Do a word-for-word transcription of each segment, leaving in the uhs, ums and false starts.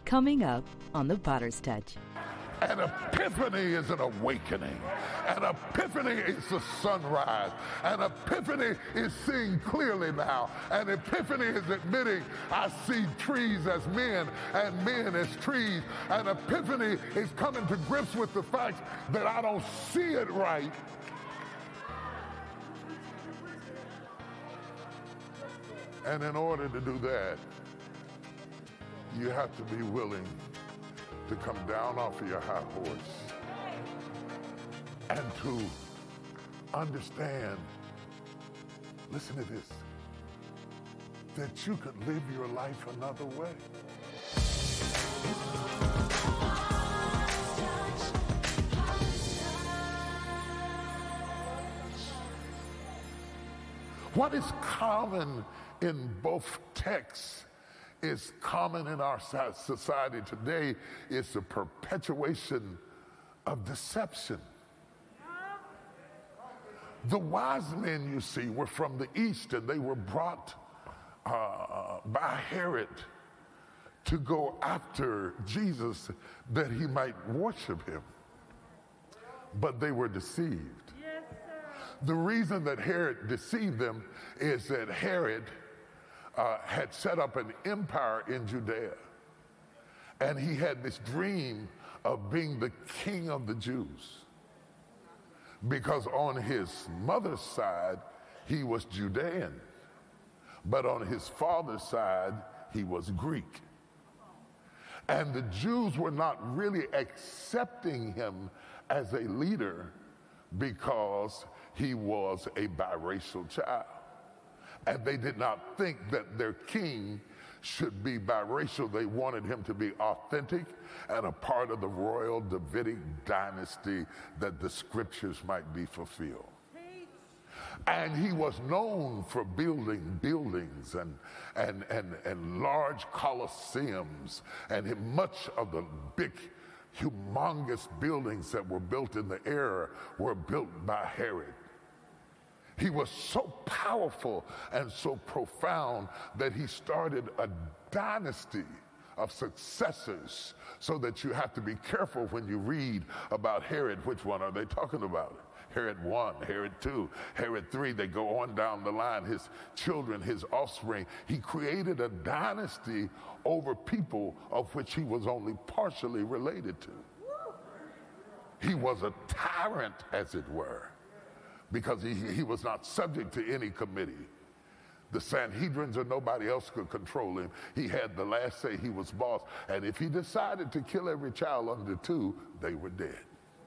Coming up on The Potter's Touch. An epiphany is an awakening. An epiphany is a sunrise. An epiphany is seeing clearly now. An epiphany is admitting I see trees as men and men as trees. An epiphany is coming to grips with the fact that I don't see it right. And in order to do that, you have to be willing to come down off of your high horse and to understand, listen to this, that you could live your life another way. What is common in both texts is common in our society today is the perpetuation of deception. The wise men, you see, were from the east, and they were brought uh, by Herod to go after Jesus that he might worship him. But they were deceived. The reason that Herod deceived them is that Herod Uh, had set up an empire in Judea. And he had this dream of being the king of the Jews. Because on his mother's side, he was Judean. But on his father's side, he was Greek. And the Jews were not really accepting him as a leader because he was a biracial child. And they did not think that their king should be biracial. They wanted him to be authentic and a part of the royal Davidic dynasty that the scriptures might be fulfilled. And he was known for building buildings and, and, and, and large colosseums, and much of the big, humongous buildings that were built in the era were built by Herod. He was so powerful and so profound that he started a dynasty of successors, so that you have to be careful when you read about Herod. Which one are they talking about? Herod one, Herod two, Herod three, they go on down the line. His children, his offspring. He created a dynasty over people of which he was only partially related to. He was a tyrant, as it were, because he, he was not subject to any committee. The Sanhedrins or nobody else could control him. He had the last say. He was boss. And if he decided to kill every child under two, they were dead.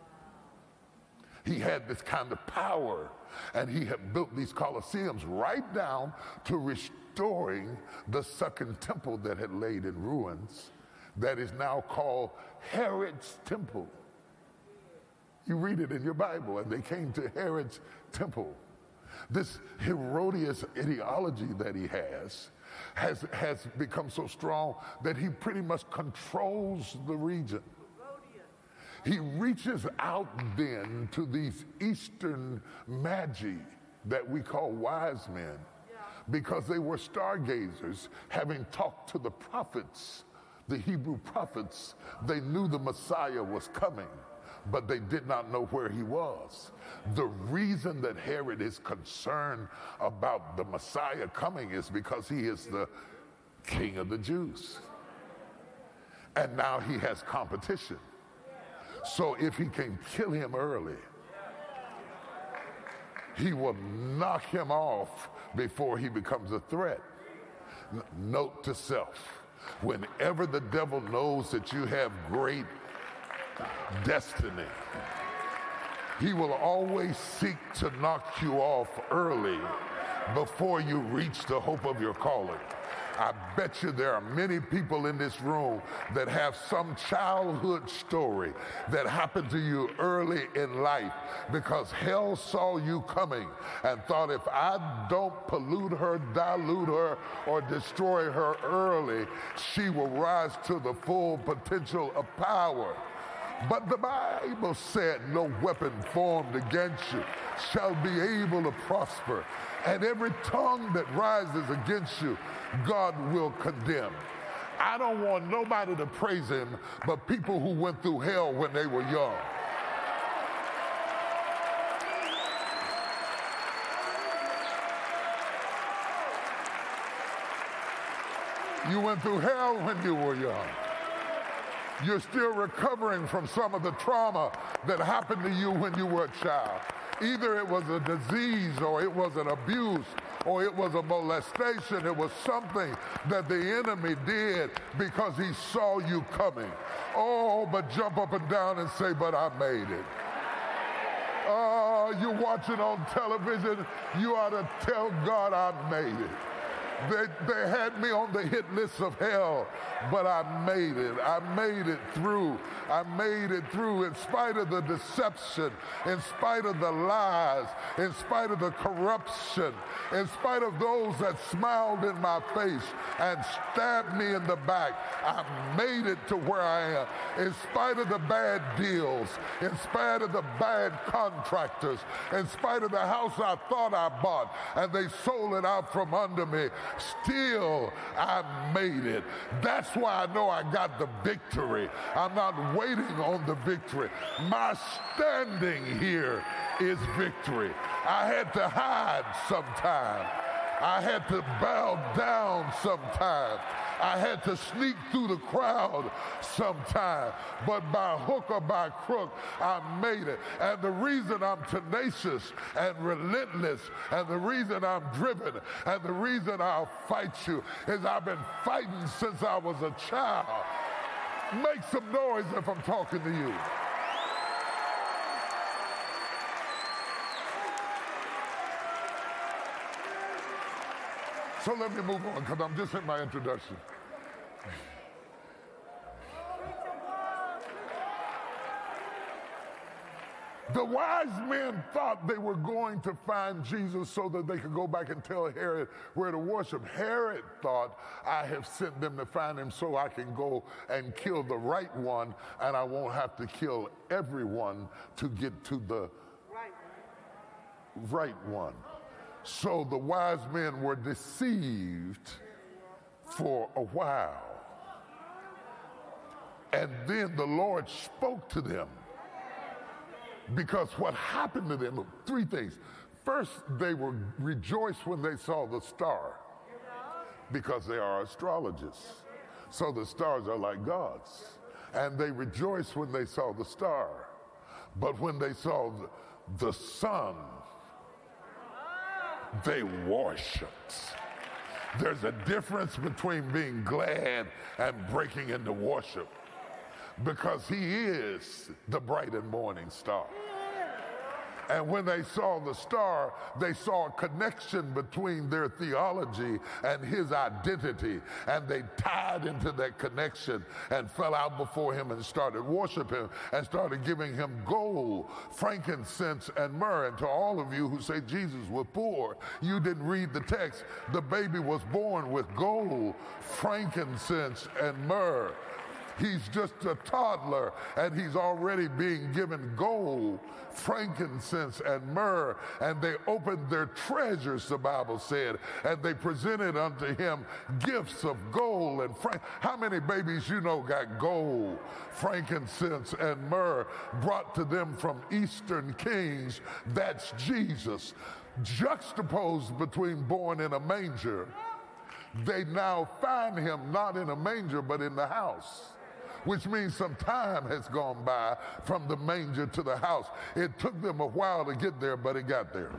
He had this kind of power, and he had built these colosseums right down to restoring the Second Temple that had laid in ruins, that is now called Herod's Temple. You read it in your Bible, and they came to Herod's temple. This Herodias ideology that he has, has has become so strong that he pretty much controls the region. He reaches out then to these Eastern magi that we call wise men, because they were stargazers, having talked to the prophets, the Hebrew prophets. They knew the Messiah was coming, but they did not know where he was. The reason that Herod is concerned about the Messiah coming is because he is the king of the Jews. And now he has competition. So if he can kill him early, he will knock him off before he becomes a threat. N- note to self, whenever the devil knows that you have great destiny, he will always seek to knock you off early before you reach the hope of your calling. I bet you there are many people in this room that have some childhood story that happened to you early in life, because hell saw you coming and thought, if I don't pollute her, dilute her, or destroy her early, she will rise to the full potential of power. But the Bible said, no weapon formed against you shall be able to prosper. And every tongue that rises against you, God will condemn. I don't want nobody to praise him but people who went through hell when they were young. You went through hell when you were young. You're still recovering from some of the trauma that happened to you when you were a child. Either it was a disease or it was an abuse or it was a molestation. It was something that the enemy did because he saw you coming. Oh, but jump up and down and say, but I made it. Oh, you're watching on television. You ought to tell God I made it. They, they had me on the hit list of hell, but I made it. I made it through. I made it through in spite of the deception, in spite of the lies, in spite of the corruption, in spite of those that smiled in my face and stabbed me in the back. I made it to where I am. In spite of the bad deals, in spite of the bad contractors, in spite of the house I thought I bought and they sold it out from under me, still I made it. That's why I know I got the victory. I'm not waiting on the victory. My standing here is victory. I had to hide sometime. I had to bow down sometime. I had to sneak through the crowd sometime. But by hook or by crook, I made it. And the reason I'm tenacious and relentless, and the reason I'm driven, and the reason I'll fight you is I've been fighting since I was a child. Make some noise if I'm talking to you. So let me move on, because I'm just in my introduction. The wise men thought they were going to find Jesus so that they could go back and tell Herod where to worship. Herod thought, I have sent them to find him so I can go and kill the right one, and I won't have to kill everyone to get to the right one. So the wise men were deceived for a while. And then the Lord spoke to them. Because what happened to them, three things. First, they were rejoiced when they saw the star, because they are astrologists. So the stars are like gods. And they rejoiced when they saw the star. But when they saw the, the sun, they worshiped. There's a difference between being glad and breaking into worship, because he is the bright and morning star. And when they saw the star, they saw a connection between their theology and his identity. And they tied into that connection and fell out before him and started worshiping him and started giving him gold, frankincense, and myrrh. And to all of you who say Jesus was poor, you didn't read the text. The baby was born with gold, frankincense, and myrrh. He's just a toddler, and he's already being given gold, frankincense, and myrrh. And they opened their treasures, the Bible said, and they presented unto him gifts of gold and frank. How many babies you know got gold, frankincense, and myrrh brought to them from Eastern kings? That's Jesus. Juxtaposed between born in a manger, they now find him not in a manger, but in the house, which means some time has gone by from the manger to the house. It took them a while to get there, but it got there.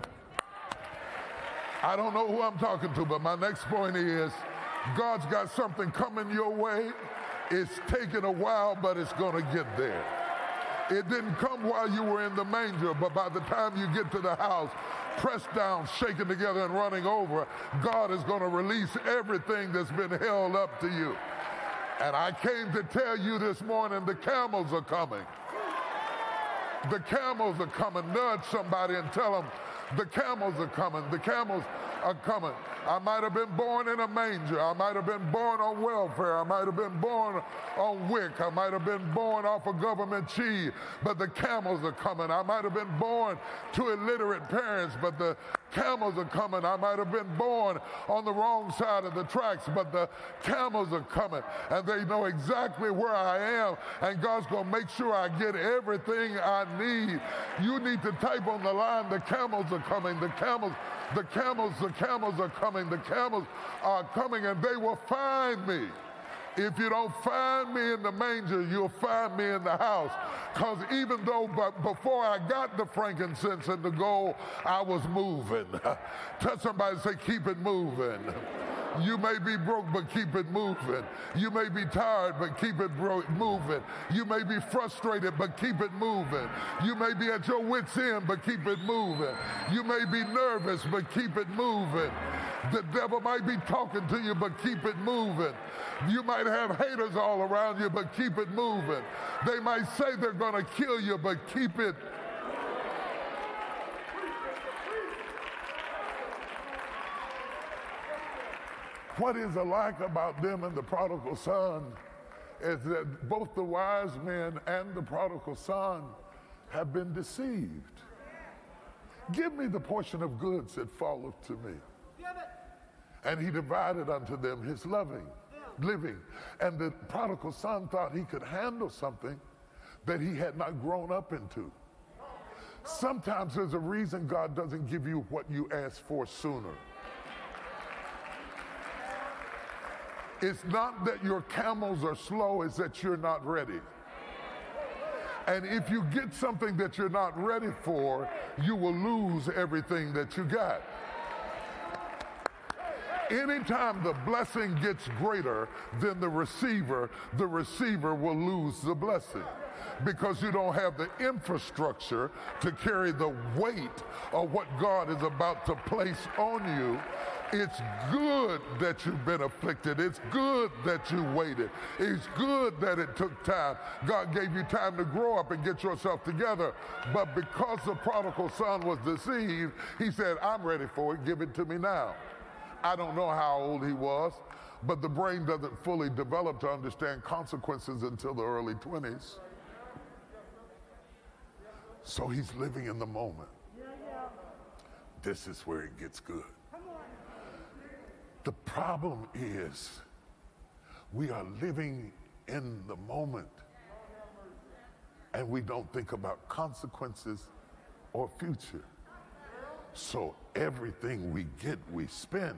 I don't know who I'm talking to, but my next point is, God's got something coming your way. It's taken a while, but it's going to get there. It didn't come while you were in the manger, but by the time you get to the house, pressed down, shaken together, and running over, God is going to release everything that's been held up to you. And I came to tell you this morning, the camels are coming. The camels are coming. Nudge somebody and tell them, the camels are coming. The camels are coming. I might have been born in a manger. I might have been born on welfare. I might have been born on WIC. I might have been born off of government cheese, but the camels are coming. I might have been born to illiterate parents, but the camels are coming. I might have been born on the wrong side of the tracks, but the camels are coming, and they know exactly where I am, and God's going to make sure I get everything I need. You need to type on the line, the camels are coming, the camels, the camels, the camels are coming, the camels are coming, and they will find me. If you don't find me in the manger, you'll find me in the house. Because even though but before I got the frankincense and the gold, I was moving. Tell somebody, say, keep it moving. You may be broke, but keep it moving. You may be tired, but keep it bro- moving. You may be frustrated, but keep it moving. You may be at your wit's end, but keep it moving. You may be nervous, but keep it moving. The devil might be talking to you, but keep it moving. You might have haters all around you, but keep it moving. They might say they're going to kill you, but keep it. What is alike about them and the prodigal son is that both the wise men and the prodigal son have been deceived. Give me the portion of goods that falleth to me. And he divided unto them his loving, living. And the prodigal son thought he could handle something that he had not grown up into. Sometimes there's a reason God doesn't give you what you ask for sooner. It's not that your camels are slow, it's that you're not ready. And if you get something that you're not ready for, you will lose everything that you got. Anytime the blessing gets greater than the receiver, the receiver will lose the blessing because you don't have the infrastructure to carry the weight of what God is about to place on you. It's good that you've been afflicted. It's good that you waited. It's good that it took time. God gave you time to grow up and get yourself together. But because the prodigal son was deceived, he said, I'm ready for it. Give it to me now. I don't know how old he was, but the brain doesn't fully develop to understand consequences until the early twenties. So he's living in the moment. This is where it gets good. The problem is we are living in the moment and we don't think about consequences or future. So everything we get, we spend.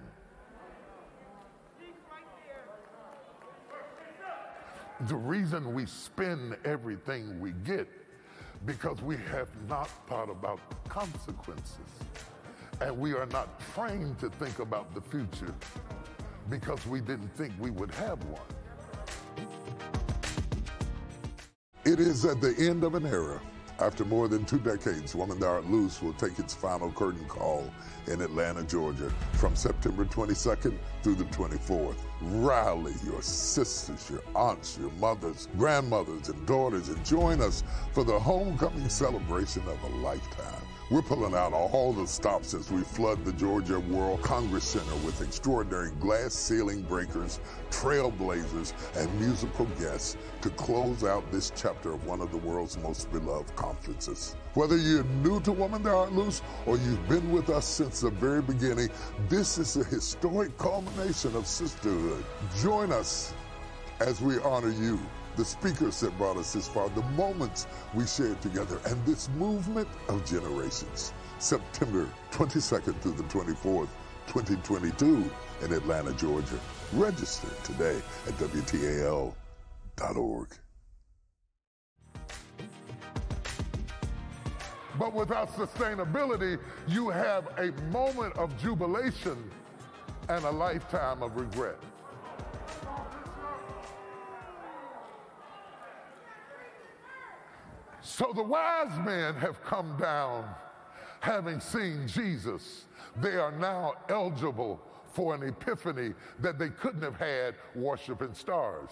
The reason we spend everything we get because we have not thought about consequences. And we are not trained to think about the future because we didn't think we would have one. It is at the end of an era. After more than two decades, Woman Thou Art Loose will take its final curtain call in Atlanta, Georgia, from September twenty-second through the twenty-fourth. Rally your sisters, your aunts, your mothers, grandmothers, and daughters, and join us for the homecoming celebration of a lifetime. We're pulling out all the stops as we flood the Georgia World Congress Center with extraordinary glass ceiling breakers, trailblazers, and musical guests to close out this chapter of one of the world's most beloved conferences. Whether you're new to Woman Thou Art Loose or you've been with us since the very beginning, this is a historic culmination of sisterhood. Join us as we honor you, the speakers that brought us this far, the moments we shared together, and this movement of generations. September twenty-second through the twenty-fourth, twenty twenty-two in Atlanta, Georgia. Register today at W T A L dot org. But without sustainability, you have a moment of jubilation and a lifetime of regret. So the wise men have come down, having seen Jesus. They are now eligible for an epiphany that they couldn't have had worshiping stars.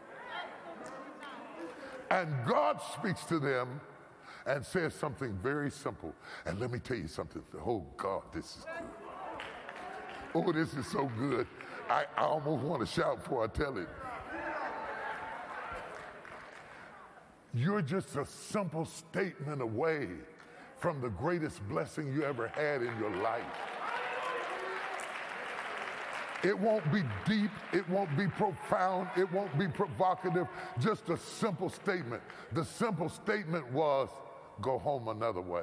And God speaks to them and says something very simple. And let me tell you something. Oh, God, this is good. Oh, this is so good. I, I almost want to shout before I tell it. You're just a simple statement away from the greatest blessing you ever had in your life. It won't be deep. It won't be profound. It won't be provocative. Just a simple statement. The simple statement was, go home another way.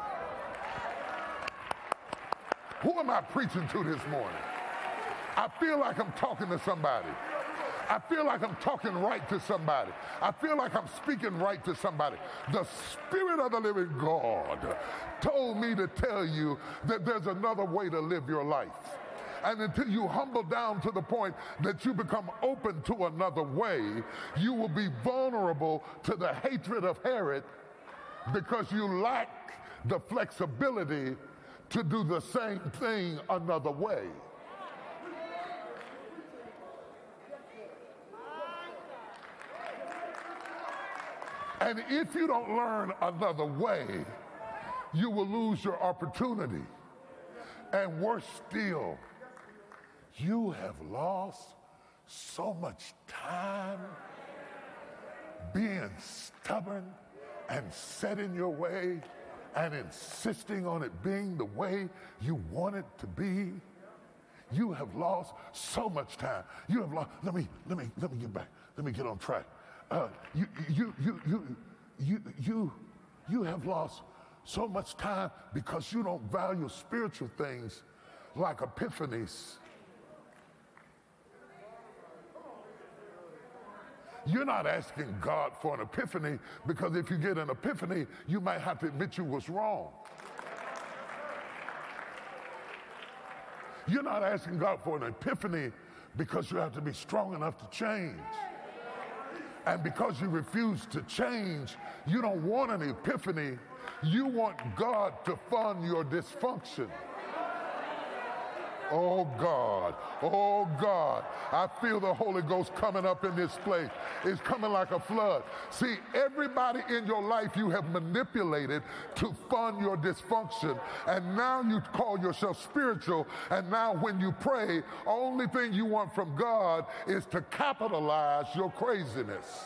Who am I preaching to this morning? I feel like I'm talking to somebody. I feel like I'm talking right to somebody. I feel like I'm speaking right to somebody. The Spirit of the living God told me to tell you that there's another way to live your life. And until you humble down to the point that you become open to another way, you will be vulnerable to the hatred of Herod because you lack the flexibility to do the same thing another way. And if you don't learn another way, you will lose your opportunity. And worse still, you have lost so much time being stubborn and set in your way and insisting on it being the way you want it to be. You have lost so much time. You have lost. Let me let me let me get back. Let me get on track. Uh, you you you you you you you have lost so much time because you don't value spiritual things like epiphanies. You're not asking God for an epiphany because if you get an epiphany, you might have to admit you was wrong. You're not asking God for an epiphany because you have to be strong enough to change. And because you refuse to change, you don't want an epiphany. You want God to fund your dysfunction. Oh God, oh God, I feel the Holy Ghost coming up in this place. It's coming like a flood. See, everybody in your life you have manipulated to fund your dysfunction, and now you call yourself spiritual, and now when you pray, only thing you want from God is to capitalize your craziness.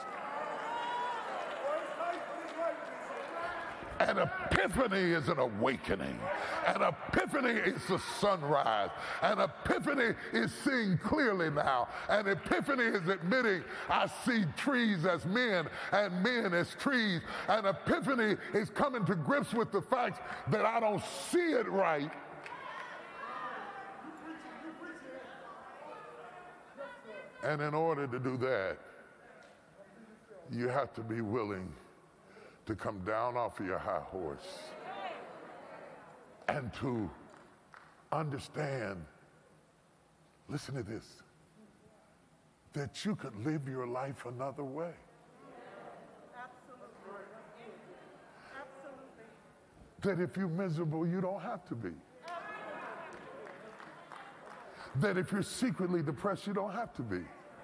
An epiphany is an awakening. An epiphany is a sunrise. An epiphany is seeing clearly now. An epiphany is admitting I see trees as men and men as trees. An epiphany is coming to grips with the fact that I don't see it right. And in order to do that, you have to be willing to come down off of your high horse and to understand, listen to this, that you could live your life another way. Absolutely. Absolutely. That if you're miserable, you don't have to be. That if you're secretly depressed, you don't have to be.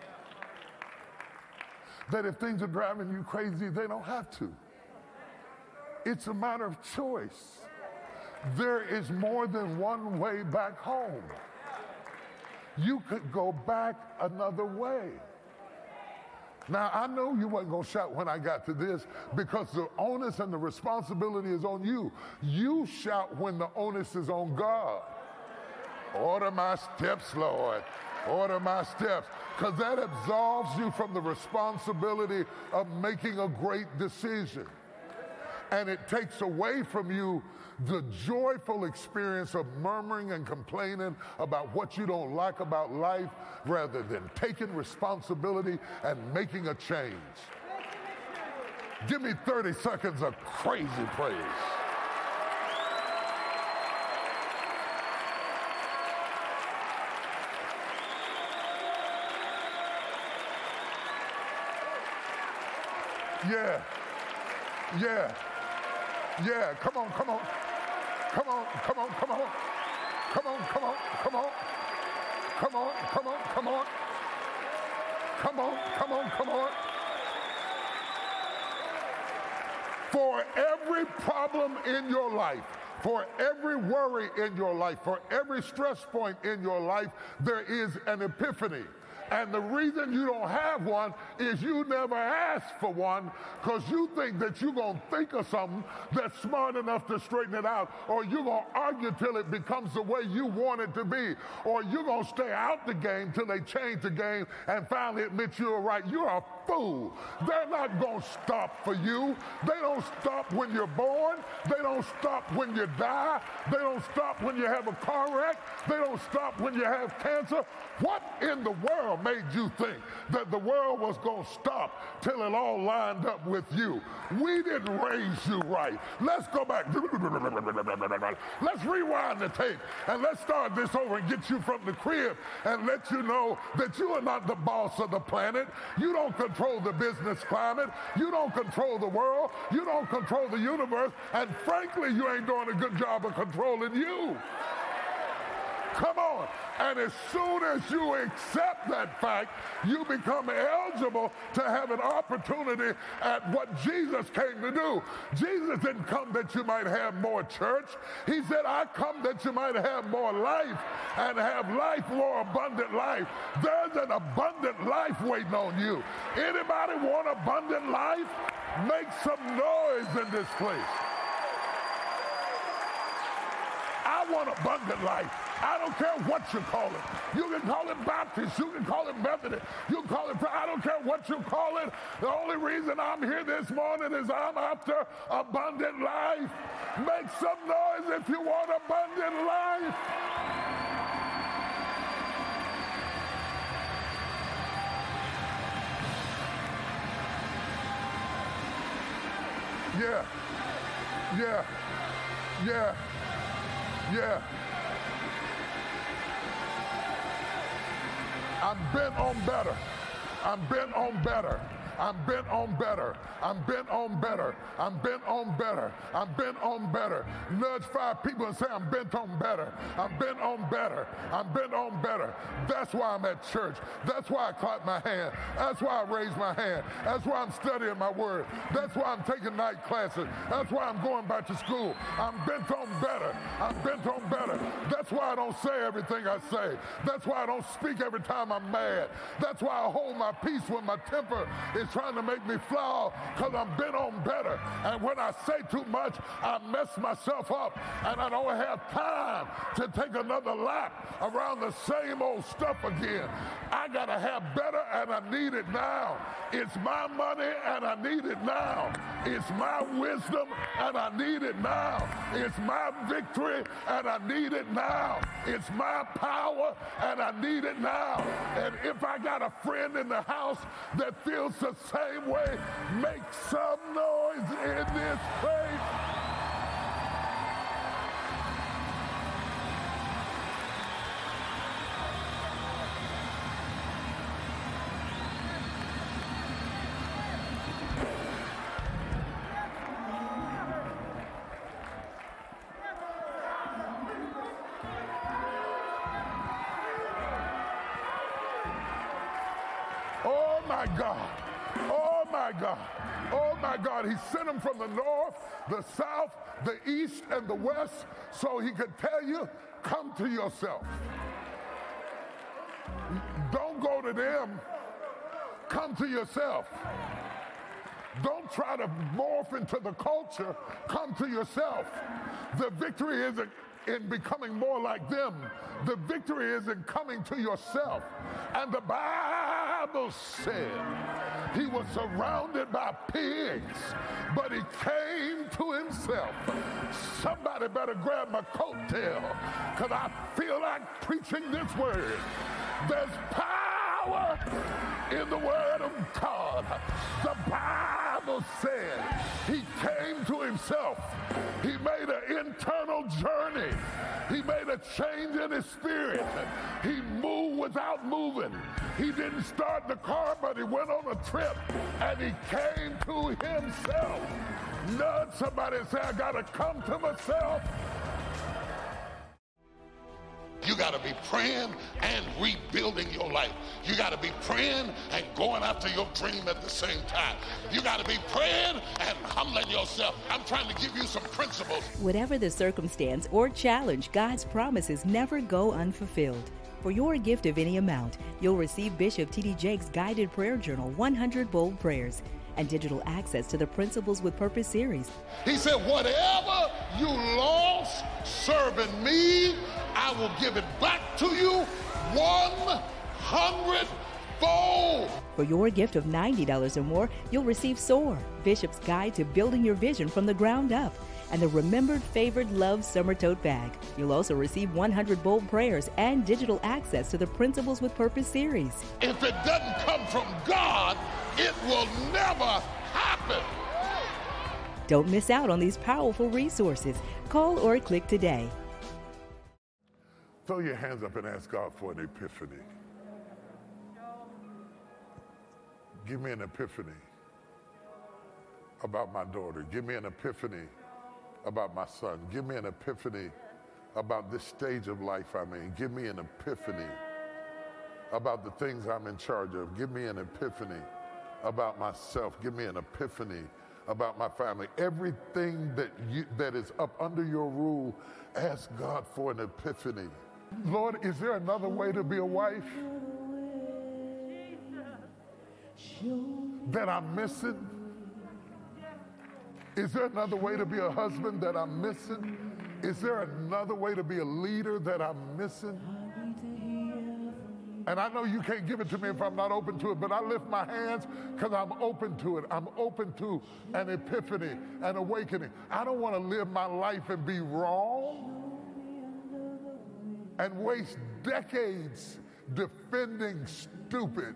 That if things are driving you crazy, they don't have to. It's a matter of choice. There is more than one way back home. You could go back another way. Now, I know you wasn't going to shout when I got to this because the onus and the responsibility is on you. You shout when the onus is on God. Order my steps, Lord. Order my steps. Because that absolves you from the responsibility of making a great decision. And it takes away from you the joyful experience of murmuring and complaining about what you don't like about life rather than taking responsibility and making a change. Give me thirty seconds of crazy praise. Yeah, yeah. Yeah, come on, come on. Come on, come on, come on. Come on, come on, come on. Come on, come on, come on. Come on, come on, come on. For every problem in your life, for every worry in your life, for every stress point in your life, there is an epiphany. And the reason you don't have one is you never asked for one, because you think that you're going to think of something that's smart enough to straighten it out, or you're going to argue till it becomes the way you want it to be, or you're going to stay out the game till they change the game and finally admit you're right. You're a fool. They're not going to stop for you. They don't stop when you're born. They don't stop when you die. They don't stop when you have a car wreck. They don't stop when you have cancer. What in the world made you think that the world was going to stop till it all lined up with you? We didn't raise you right. Let's go back. Let's rewind the tape and let's start this over and get you from the crib and let you know that you are not the boss of the planet. You don't control the business climate. You don't control the world. You don't control the universe. And frankly, you ain't doing a good job of controlling you. Come on. And as soon as you accept that fact, you become eligible to have an opportunity at what Jesus came to do. Jesus didn't come that you might have more church. He said, I come that you might have more life and have life, more abundant life. There's an abundant life waiting on you. Anybody want abundant life? Make some noise in this place. I want abundant life. I don't care what you call it. You can call it Baptist. You can call it Methodist. You can call it, I don't care what you call it. The only reason I'm here this morning is I'm after abundant life. Make some noise if you want abundant life. Yeah. Yeah. Yeah. Yeah. I'm bent on better. I'm bent on better. I'm bent on better. I'm bent on better. I'm bent on better. I'm bent on better. Nudge five people and say, I'm bent on better. I'm bent on better. I'm bent on better. That's why I'm at church. That's why I clap my hand. That's why I raise my hand. That's why I'm studying my word. That's why I'm taking night classes. That's why I'm going back to school. I'm bent on better. I'm bent on better. That's why I don't say everything I say. That's why I don't speak every time I'm mad. That's why I hold my peace when my temper is trying to make me fly, because I'm bent on better. And when I say too much, I mess myself up, and I don't have time to take another lap around the same old stuff again. I gotta have better, and I need it now. It's my money, and I need it now. It's my wisdom, and I need it now. It's my victory, and I need it now. It's my power, and I need it now. And if I got a friend in the house that feels the same way, make some noise in this place. Oh my God. Oh my God. Oh my God. He sent them from the north, the south, the east, and the west so he could tell you, come to yourself. Don't go to them. Come to yourself. Don't try to morph into the culture. Come to yourself. The victory isn't in becoming more like them. The victory is in coming to yourself. And the Bible said he was surrounded by pigs, but he came to himself. Somebody better grab my coattail, because I feel like preaching this word. There's power in the word of God. The Bible said he came to himself. He made an internal journey. He made a change in his spirit. He moved without moving. He didn't start the car, but he went on a trip, and he came to himself. Nudge somebody and say, I got to come to myself. You got got to be praying and rebuilding your life. You got to be praying and going after your dream at the same time. You got to be praying and humbling yourself. I'm trying to give you some principles. Whatever the circumstance or challenge, God's promises never go unfulfilled. For your gift of any amount, you'll receive Bishop T D Jakes' guided prayer journal, one hundred Bold Prayers, and digital access to the Principles with Purpose series. He said, whatever you lost serving me, I will give it back to you one hundred fold. For your gift of ninety dollars or more, you'll receive SOAR, Bishop's Guide to Building Your Vision from the Ground Up, and the Remembered Favored Love Summer Tote Bag. You'll also receive one hundred Bold Prayers and digital access to the Principles with Purpose series. If it doesn't come from God, it will never happen. Don't miss out on these powerful resources. Call or click today. Throw your hands up and ask God for an epiphany. Give me an epiphany about my daughter. Give me an epiphany about my son. Give me an epiphany about this stage of life I'm in. Give me an epiphany about the things I'm in charge of. Give me an epiphany about myself. Give me an epiphany about my family. Everything that you that is up under your rule, ask God for an epiphany. Lord, is there another way to be a wife that I'm missing? Is there another way to be a husband that I'm missing? Is there another way to be a leader that I'm missing? And I know you can't give it to me if I'm not open to it, but I lift my hands because I'm open to it. I'm open to an epiphany, an awakening. I don't want to live my life and be wrong and waste decades defending stupid.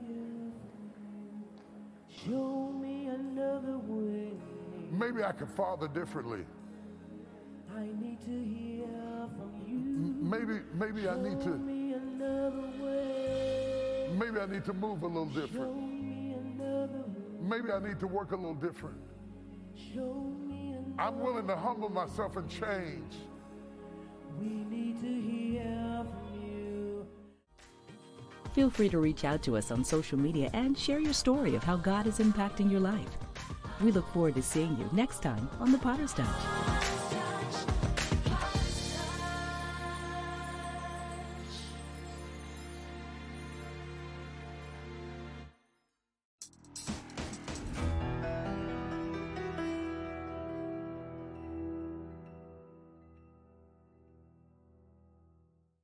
Show me another way. Maybe I could father differently. I need to hear from you. Maybe, maybe I need Show to. me another way. Maybe I need to move a little Show different. me another way. Maybe I need to work a little different. Show me another. I'm willing to humble myself and change. We need to hear from you. Feel free to reach out to us on social media and share your story of how God is impacting your life. We look forward to seeing you next time on The Potter's Touch.